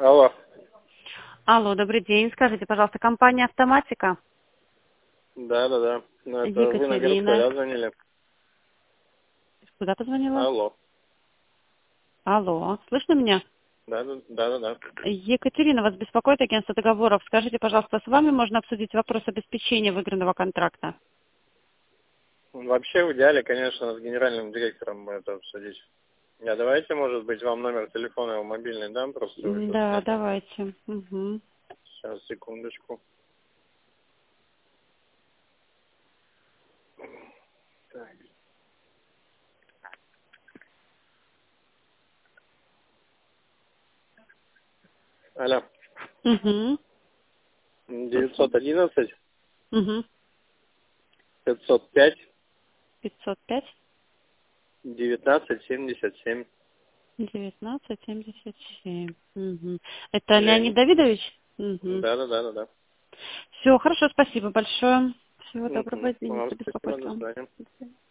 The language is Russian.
Алло. Алло, добрый день. Скажите, пожалуйста, компания «Автоматика»? Да. Ну, это вы на городской, Екатерина. да, звонили? Куда позвонила? Алло. Алло, слышно меня? Да. Екатерина, вас беспокоит агентство договоров. Скажите, пожалуйста, с вами можно обсудить вопрос обеспечения выигранного контракта? Вообще, в идеале, конечно, с генеральным директором это обсудить. Давайте, может быть, вам номер телефона его мобильный дам, просто вы сейчас Да, мне. давайте. Угу. Сейчас, секундочку. Так. Алло. Угу. 911 Угу. 505 505 1977. 1977. Угу. Это Леонид Леонид. Давидович? Угу. Да. Все, хорошо, спасибо большое. Всего доброго, Угу. извините Вам за спасибо, беспокойство. до свидания. До свидания.